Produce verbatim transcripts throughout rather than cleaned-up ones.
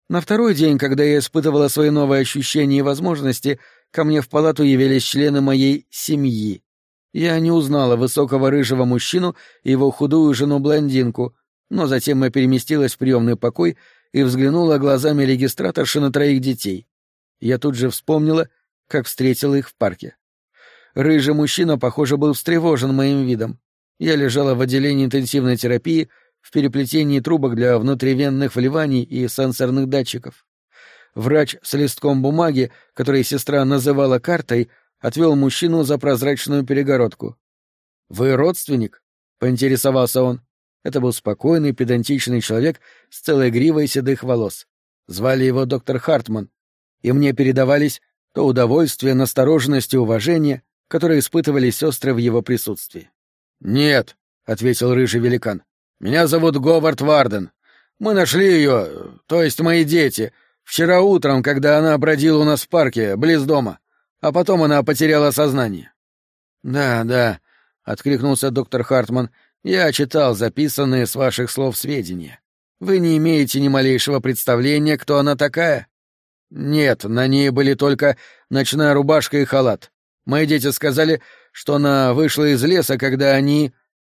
На второй день, когда я испытывала свои новые ощущения и возможности, ко мне в палату явились члены моей семьи. Я не узнала высокого рыжего мужчину и его худую жену-блондинку, но затем я переместилась в приемный покой и взглянула глазами регистраторши на троих детей. Я тут же вспомнила, как встретила их в парке. Рыжий мужчина, похоже, был встревожен моим видом. Я лежала в отделении интенсивной терапии в переплетении трубок для внутривенных вливаний и сенсорных датчиков. Врач с листком бумаги, который сестра называла картой, отвел мужчину за прозрачную перегородку. «Вы родственник?» — поинтересовался он. Это был спокойный, педантичный человек с целой гривой седых волос. Звали его доктор Хартман, и мне передавались то удовольствие, настороженность и уважение, которые испытывали сестры в его присутствии. «Нет», — ответил рыжий великан, — «меня зовут Говард Варден. Мы нашли ее, то есть мои дети, вчера утром, когда она бродила у нас в парке, близ дома, а потом она потеряла сознание». «Да, да», — откликнулся доктор Хартман, — «я читал записанные с ваших слов сведения. Вы не имеете ни малейшего представления, кто она такая?» «Нет, на ней были только ночная рубашка и халат. Мои дети сказали, что она вышла из леса, когда они...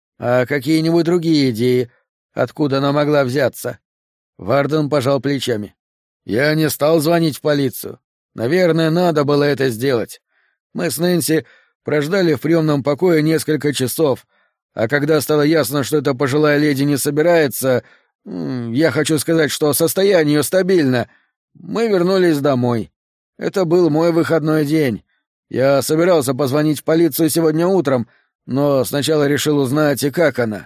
А какие-нибудь другие идеи, откуда она могла взяться?» Варден пожал плечами. «Я не стал звонить в полицию. Наверное, надо было это сделать. Мы с Нэнси прождали в приемном покое несколько часов, а когда стало ясно, что эта пожилая леди не собирается... Я хочу сказать, что состояние ее стабильно. Мы вернулись домой. Это был мой выходной день. Я собирался позвонить в полицию сегодня утром, но сначала решил узнать, и как она».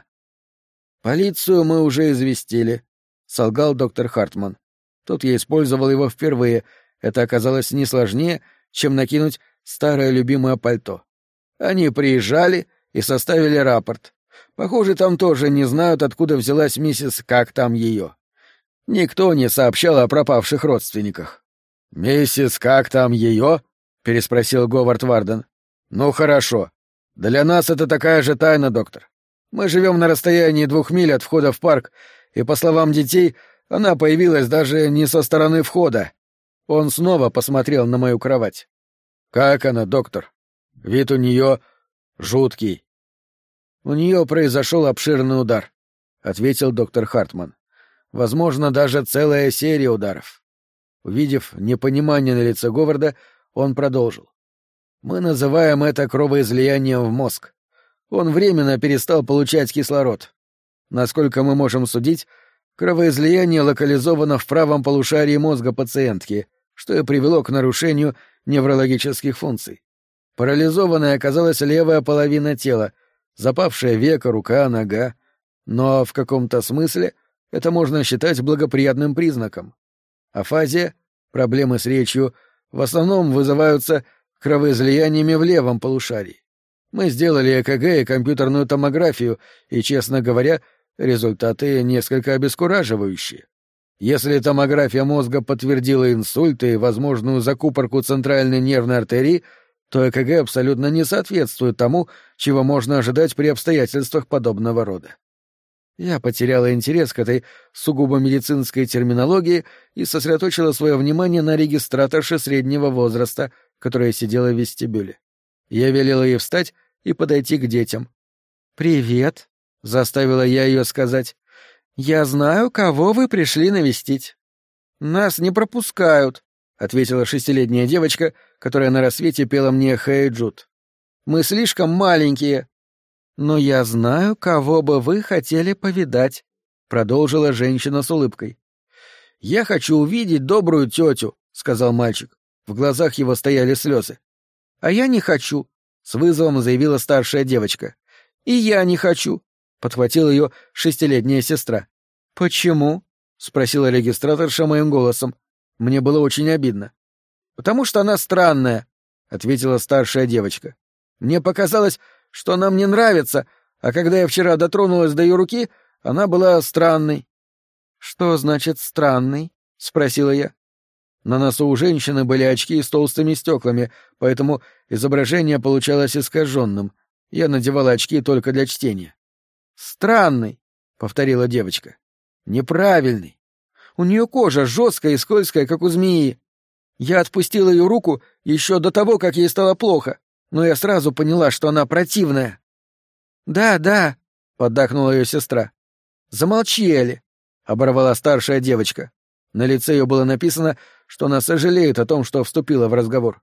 «Полицию мы уже известили», — солгал доктор Хартман. Тут я использовал его впервые. Это оказалось не сложнее, чем накинуть старое любимое пальто. Они приезжали и составили рапорт. Похоже, там тоже не знают, откуда взялась миссис «Как там ее». Никто не сообщал о пропавших родственниках. «Миссис «Как там ее»?» — переспросил Говард Варден. «Ну хорошо. Для нас это такая же тайна, доктор. Мы живем на расстоянии двух миль от входа в парк, и, по словам детей, она появилась даже не со стороны входа». Он снова посмотрел на мою кровать. «Как она, доктор? Вид у нее жуткий». «У нее произошел обширный удар», — ответил доктор Хартман. «Возможно, даже целая серия ударов». Увидев непонимание на лице Говарда, он продолжил. «Мы называем это кровоизлиянием в мозг. Он временно перестал получать кислород. Насколько мы можем судить, кровоизлияние локализовано в правом полушарии мозга пациентки, что и привело к нарушению неврологических функций. Парализованной оказалась левая половина тела, запавшая веко, рука, нога. Но в каком-то смысле это можно считать благоприятным признаком. Афазия, проблемы с речью, в основном вызываются кровоизлияниями в левом полушарии. Мы сделали ЭКГ и компьютерную томографию, и, честно говоря, результаты несколько обескураживающие. Если томография мозга подтвердила инсульт и возможную закупорку центральной нервной артерии, то ЭКГ абсолютно не соответствует тому, чего можно ожидать при обстоятельствах подобного рода. Я потеряла интерес к этой сугубо медицинской терминологии и сосредоточила свое внимание на регистраторше среднего возраста, которая сидела в вестибюле. Я велела ей встать и подойти к детям. «Привет», — заставила я ее сказать. «Я знаю, кого вы пришли навестить». «Нас не пропускают», — ответила шестилетняя девочка, которая на рассвете пела мне «Хэй, Джуд». «Мы слишком маленькие». «Но я знаю, кого бы вы хотели повидать», — продолжила женщина с улыбкой. «Я хочу увидеть добрую тетю», — сказал мальчик. В глазах его стояли слезы. «А я не хочу», — с вызовом заявила старшая девочка. «И я не хочу», — подхватила ее шестилетняя сестра. «Почему?» — спросила регистраторша моим голосом. Мне было очень обидно. «Потому что она странная», — ответила старшая девочка. «Мне показалось, что она мне нравится, а когда я вчера дотронулась до ее руки, она была странной». «Что значит странный?» — спросила я. На носу у женщины были очки с толстыми стеклами, поэтому изображение получалось искаженным. Я надевала очки только для чтения. «Странный», — повторила девочка. «Неправильный. У нее кожа жесткая и скользкая, как у змеи. Я отпустила ее руку еще до того, как ей стало плохо, но я сразу поняла, что она противная. «Да, да», — поддакнула ее сестра. «Замолчи, Элли», — оборвала старшая девочка. На лице ее было написано, что она сожалеет о том, что вступила в разговор.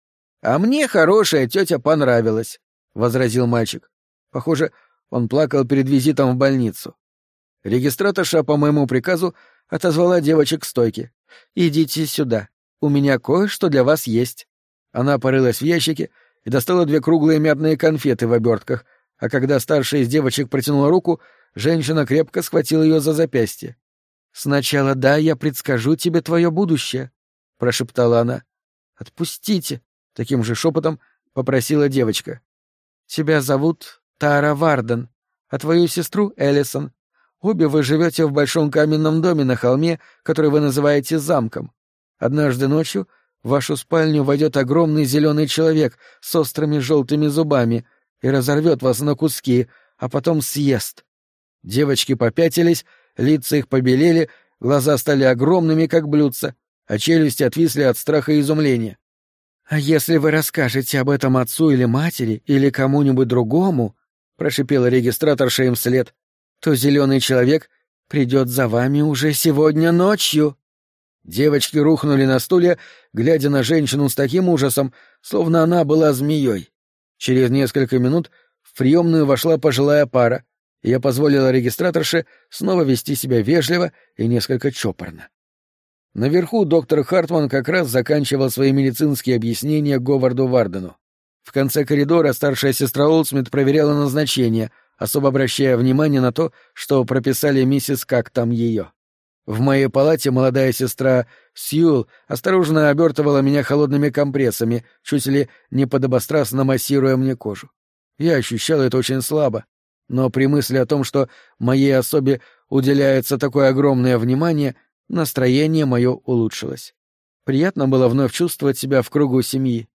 «А мне хорошая тетя понравилась», — возразил мальчик. Похоже, он плакал перед визитом в больницу. Регистраторша по моему приказу отозвала девочек к стойке. «Идите сюда. У меня кое-что для вас есть». Она порылась в ящике и достала две круглые мятные конфеты в обертках, а когда старшая из девочек протянула руку, женщина крепко схватила ее за запястье. «Сначала да, я предскажу тебе твое будущее», — прошептала она. «Отпустите», — таким же шепотом попросила девочка. «Тебя зовут Тара Варден, а твою сестру — Эллисон. Обе вы живете в большом каменном доме на холме, который вы называете замком. Однажды ночью в вашу спальню войдет огромный зеленый человек с острыми желтыми зубами и разорвет вас на куски, а потом съест». Девочки попятились, лица их побелели, глаза стали огромными, как блюдца, а челюсти отвисли от страха и изумления. «А если вы расскажете об этом отцу или матери, или кому-нибудь другому, — прошипела регистраторша им вслед, — то зеленый человек придет за вами уже сегодня ночью». Девочки рухнули на стулья, глядя на женщину с таким ужасом, словно она была змеей. Через несколько минут в приемную вошла пожилая пара, и я позволила регистраторше снова вести себя вежливо и несколько чопорно. Наверху доктор Хартман как раз заканчивал свои медицинские объяснения Говарду Вардену. В конце коридора старшая сестра Олдсмит проверяла назначение, особо обращая внимание на то, что прописали миссис как там ее. В моей палате молодая сестра Сьюл осторожно обертывала меня холодными компрессами, чуть ли не подобострастно массируя мне кожу. Я ощущал это очень слабо, но при мысли о том, что моей особе уделяется такое огромное внимание, настроение мое улучшилось. Приятно было вновь чувствовать себя в кругу семьи.